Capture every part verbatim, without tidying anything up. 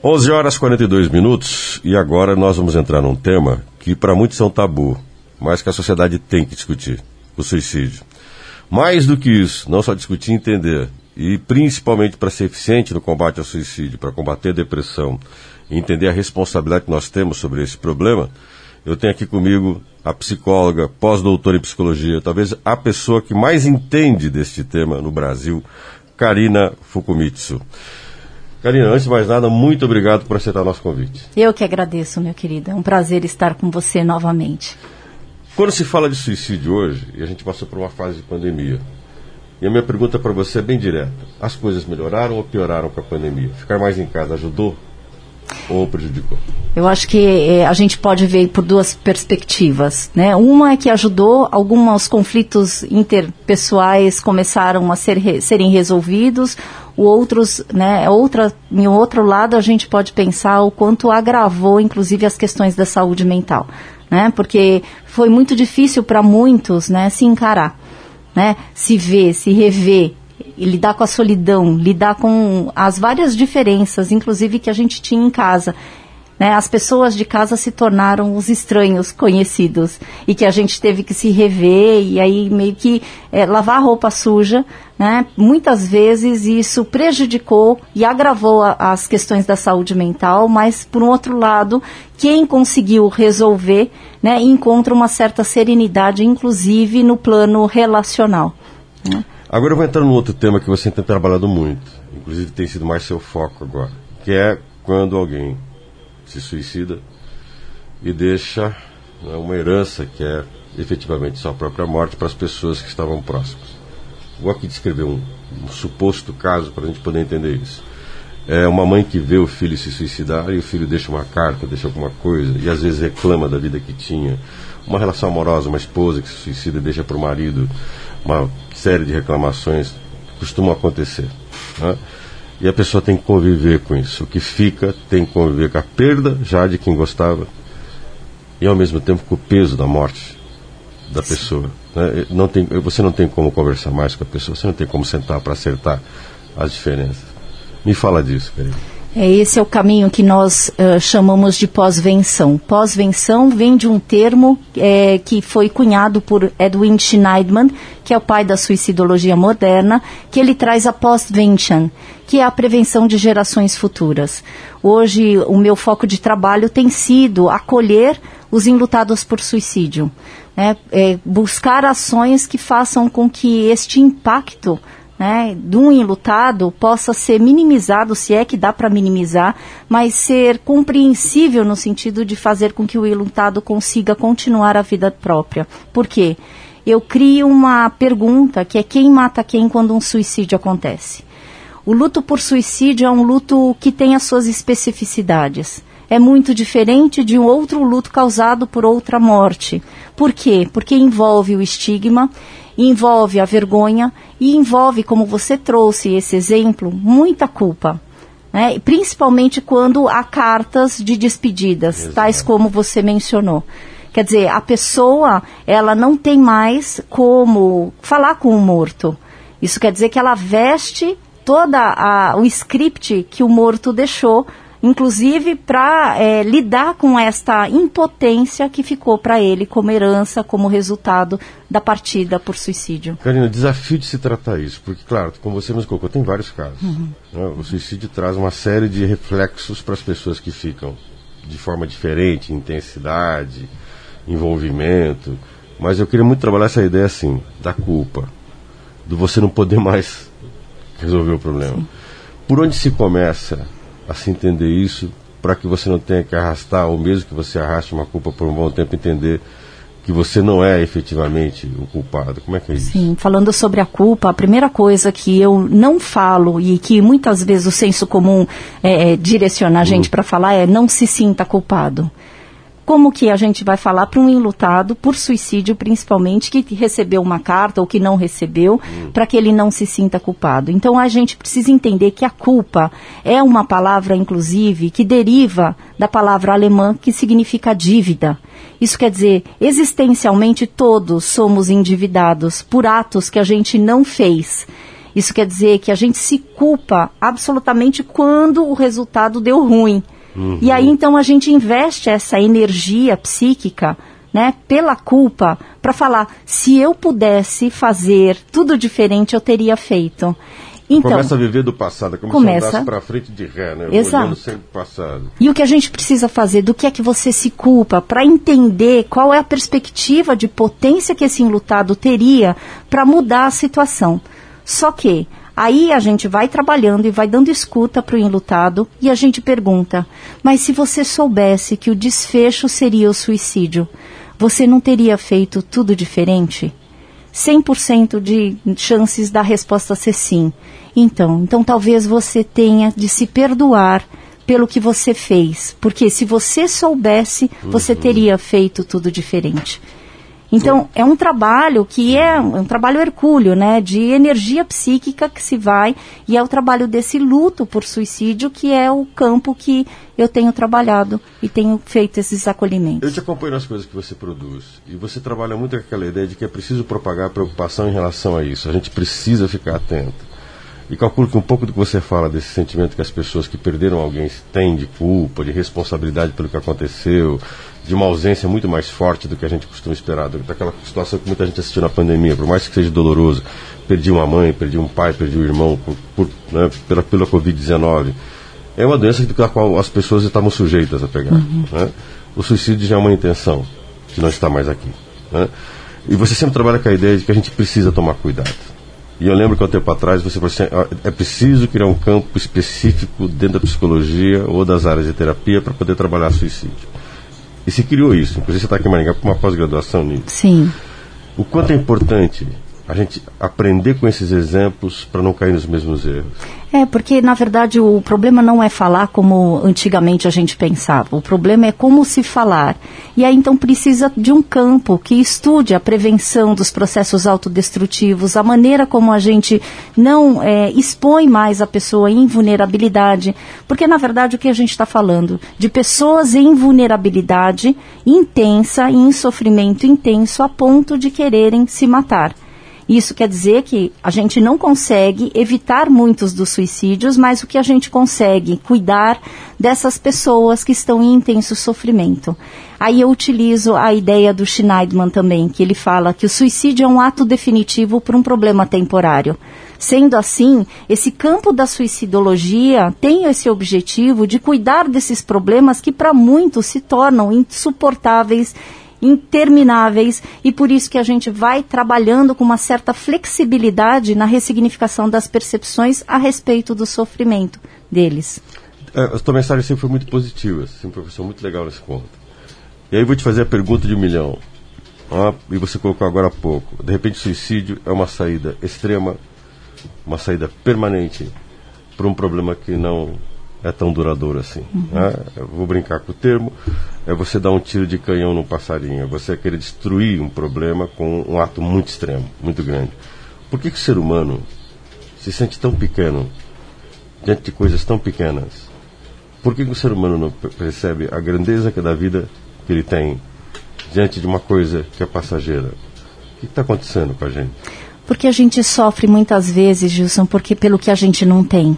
onze horas e quarenta e dois minutos, e agora nós vamos entrar num tema que para muitos é um tabu, mas que a sociedade tem que discutir, o suicídio. Mais do que isso, não só discutir e entender, e principalmente para ser eficiente no combate ao suicídio, para combater a depressão, e entender a responsabilidade que nós temos sobre esse problema, eu tenho aqui comigo a psicóloga, pós-doutora em psicologia, talvez a pessoa que mais entende deste tema no Brasil, Karina Fukumitsu. Karina, antes de mais nada, muito obrigado por aceitar o nosso convite. Eu que agradeço, meu querido. É um prazer estar com você novamente. Quando se fala de suicídio hoje, e a gente passou por uma fase de pandemia, e a minha pergunta para você é bem direta. As coisas melhoraram ou pioraram com a pandemia? Ficar mais em casa ajudou ou prejudicou? Eu acho que é, a gente pode ver por duas perspectivas, né? Uma é que ajudou, alguns conflitos interpessoais começaram a ser, serem resolvidos, outros, né, outra, em outro lado a gente pode pensar o quanto agravou, inclusive, as questões da saúde mental, né? Porque foi muito difícil para muitos, né, se encarar, né? Se ver, se rever, e lidar com a solidão, lidar com as várias diferenças, inclusive que a gente tinha em casa. Né? As pessoas de casa se tornaram os estranhos conhecidos e que a gente teve que se rever e aí meio que é, lavar a roupa suja. Né? Muitas vezes isso prejudicou e agravou a, as questões da saúde mental, mas por um outro lado, quem conseguiu resolver, né, encontra uma certa serenidade, inclusive no plano relacional. Né? Agora eu vou entrar num outro tema que você tem trabalhado muito, inclusive tem sido mais seu foco agora, que é quando alguém se suicida e deixa, né, uma herança que é efetivamente sua própria morte para as pessoas que estavam próximas. Vou aqui descrever um, um suposto caso para a gente poder entender isso. É uma mãe que vê o filho se suicidar e o filho deixa uma carta, deixa alguma coisa e às vezes reclama da vida que tinha. Uma relação amorosa, uma esposa que se suicida e deixa para o marido uma série de reclamações que costumam acontecer, né? E a pessoa tem que conviver com isso. O que fica tem que conviver com a perda já de quem gostava e ao mesmo tempo com o peso da morte da pessoa, né? Não tem, você não tem como conversar mais com a pessoa, você não tem como sentar para acertar as diferenças. Me fala disso, Karina. É, esse é o caminho que nós uh, chamamos de pós-venção. Pós-venção vem de um termo é, que foi cunhado por Edwin Schneidman, que é o pai da suicidologia moderna, que ele traz a post-vention, que é a prevenção de gerações futuras. Hoje, o meu foco de trabalho tem sido acolher os enlutados por suicídio, né? É, buscar ações que façam com que este impacto, né, de um enlutado possa ser minimizado, se é que dá para minimizar, mas ser compreensível no sentido de fazer com que o enlutado consiga continuar a vida própria. Por quê? Eu crio uma pergunta que é quem mata quem quando um suicídio acontece. O luto por suicídio é um luto que tem as suas especificidades. É muito diferente de um outro luto causado por outra morte. Por quê? Porque envolve o estigma, envolve a vergonha e envolve, como você trouxe esse exemplo, muita culpa, né? Principalmente quando há cartas de despedidas, Exato. Tais como você mencionou. Quer dizer, a pessoa, ela não tem mais como falar com o morto. Isso quer dizer que ela veste todo o script que o morto deixou, inclusive para é, lidar com esta impotência que ficou para ele como herança, como resultado da partida por suicídio. Karina, desafio de se tratar isso, porque, claro, como você nos colocou, tem vários casos. Uhum. Né? O suicídio traz uma série de reflexos para as pessoas que ficam de forma diferente, intensidade, envolvimento, mas eu queria muito trabalhar essa ideia assim, da culpa, do você não poder mais resolver o problema. Sim. Por onde se começa a se entender isso, para que você não tenha que arrastar, ou mesmo que você arraste uma culpa por um bom tempo, entender que você não é efetivamente o culpado? Como é que é isso? Sim, falando sobre a culpa, a primeira coisa que eu não falo e que muitas vezes o senso comum é, é, direciona a gente uhum. para falar é não se sinta culpado. Como que a gente vai falar para um enlutado, por suicídio principalmente, que recebeu uma carta ou que não recebeu, hum. para que ele não se sinta culpado? Então a gente precisa entender que a culpa é uma palavra, inclusive, que deriva da palavra alemã que significa dívida. Isso quer dizer, existencialmente todos somos endividados por atos que a gente não fez. Isso quer dizer que a gente se culpa absolutamente quando o resultado deu ruim. Uhum. E aí, então, a gente investe essa energia psíquica, né, pela culpa, para falar, se eu pudesse fazer tudo diferente, eu teria feito. Então, começa a viver do passado, é como começa, se andasse para frente de ré, né? Exato. Olhando sempre o passado. E o que a gente precisa fazer, do que é que você se culpa, para entender qual é a perspectiva de potência que esse enlutado teria para mudar a situação. Só que aí a gente vai trabalhando e vai dando escuta para o enlutado e a gente pergunta, mas se você soubesse que o desfecho seria o suicídio, você não teria feito tudo diferente? cem por cento de chances da resposta ser sim. Então, então talvez você tenha de se perdoar pelo que você fez. Porque se você soubesse, você uhum. teria feito tudo diferente. Então, é um trabalho que é um, um trabalho hercúleo, né? De energia psíquica que se vai, e é o trabalho desse luto por suicídio, que é o campo que eu tenho trabalhado e tenho feito esses acolhimentos. Eu te acompanho nas coisas que você produz, e você trabalha muito com aquela ideia de que é preciso propagar preocupação em relação a isso. A gente precisa ficar atento. E calculo que um pouco do que você fala desse sentimento que as pessoas que perderam alguém têm de culpa, de responsabilidade pelo que aconteceu, de uma ausência muito mais forte do que a gente costuma esperar, daquela situação que muita gente assistiu na pandemia, por mais que seja doloroso, perdi uma mãe, perdi um pai, perdi um irmão por, por, né, pela, pela covid dezenove. É uma doença da qual as pessoas estavam sujeitas a pegar. Uhum. Né? O suicídio já é uma intenção, que não está mais aqui. Né? E você sempre trabalha com a ideia de que a gente precisa tomar cuidado. E eu lembro que há um tempo atrás você falou assim, é preciso criar um campo específico dentro da psicologia ou das áreas de terapia para poder trabalhar suicídio. E se criou isso, inclusive você está aqui em Maringá com uma pós-graduação nisso. Sim. O quanto é importante a gente aprender com esses exemplos para não cair nos mesmos erros. É, porque na verdade o problema não é falar como antigamente a gente pensava, o problema é como se falar. E aí então precisa de um campo que estude a prevenção dos processos autodestrutivos, a maneira como a gente não é, expõe mais a pessoa em vulnerabilidade, porque na verdade o que a gente está falando? De pessoas em vulnerabilidade intensa e em sofrimento intenso a ponto de quererem se matar. Isso quer dizer que a gente não consegue evitar muitos dos suicídios, mas o que a gente consegue cuidar dessas pessoas que estão em intenso sofrimento. Aí eu utilizo a ideia do Schneidman também, que ele fala que o suicídio é um ato definitivo por um problema temporário. Sendo assim, esse campo da suicidologia tem esse objetivo de cuidar desses problemas que para muitos se tornam insuportáveis, intermináveis, e por isso que a gente vai trabalhando com uma certa flexibilidade na ressignificação das percepções a respeito do sofrimento deles. É, a tua mensagem sempre foi muito positiva, sempre foi uma professor muito legal nesse ponto. E aí eu vou te fazer a pergunta de um milhão. Ah, e você colocou agora há pouco. De repente o suicídio é uma saída extrema, uma saída permanente para um problema que não é tão duradouro assim. Uhum. Né? Eu vou brincar com o termo. É você dar um tiro de canhão num passarinho. É você querer destruir um problema com um ato muito extremo, muito grande. Por que, que o ser humano se sente tão pequeno diante de coisas tão pequenas? Por que, que o ser humano não percebe a grandeza que é da vida que ele tem diante de uma coisa que é passageira? O que está acontecendo com a gente? Porque a gente sofre muitas vezes, Gilson, porque pelo que a gente não tem.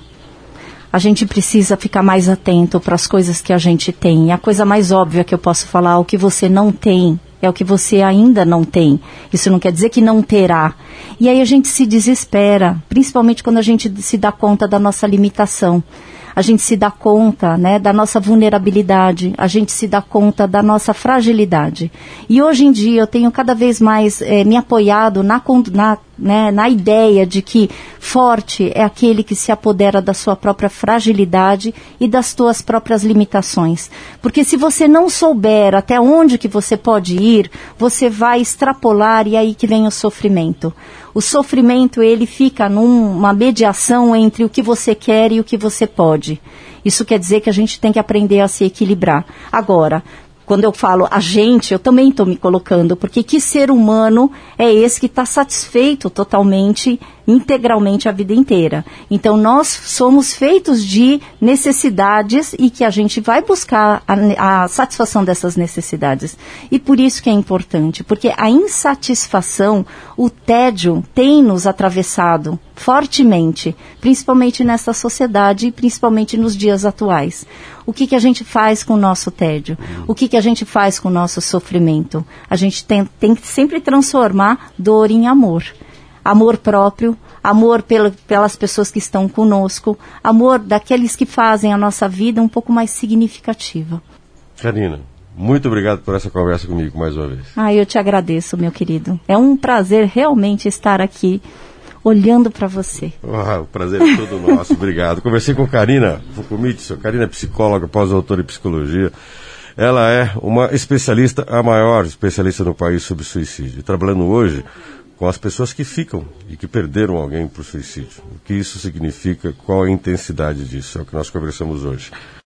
A gente precisa ficar mais atento para as coisas que a gente tem. E a coisa mais óbvia que eu posso falar, o que você não tem, é o que você ainda não tem. Isso não quer dizer que não terá. E aí a gente se desespera, principalmente quando a gente se dá conta da nossa limitação. A gente se dá conta, né, da nossa vulnerabilidade, a gente se dá conta da nossa fragilidade. E hoje em dia eu tenho cada vez mais é, me apoiado na, na, né, na ideia de que forte é aquele que se apodera da sua própria fragilidade e das suas próprias limitações. Porque se você não souber até onde que você pode ir, você vai extrapolar e aí que vem o sofrimento. O sofrimento, ele fica numa mediação entre o que você quer e o que você pode. Isso quer dizer que a gente tem que aprender a se equilibrar. Agora, quando eu falo a gente, eu também estou me colocando, porque que ser humano é esse que está satisfeito totalmente integralmente a vida inteira. Então, nós somos feitos de necessidades e que a gente vai buscar a, a satisfação dessas necessidades. E por isso que é importante, porque a insatisfação, o tédio tem nos atravessado fortemente, principalmente nessa sociedade e principalmente nos dias atuais. O que, que a gente faz com o nosso tédio? O que, que a gente faz com o nosso sofrimento? A gente tem, tem que sempre transformar dor em amor. Amor próprio, amor pela, pelas pessoas que estão conosco, amor daqueles que fazem a nossa vida um pouco mais significativa. Karina, muito obrigado por essa conversa comigo mais uma vez. Ah, eu te agradeço, meu querido. É um prazer realmente estar aqui olhando para você. Oh, o prazer é todo nosso, obrigado. Conversei com Karina Fukumitsu. Karina é psicóloga, pós-doutora em psicologia. Ela é uma especialista, a maior especialista no país sobre suicídio. E trabalhando hoje com as pessoas que ficam e que perderam alguém por suicídio. O que isso significa, qual a intensidade disso, é o que nós conversamos hoje.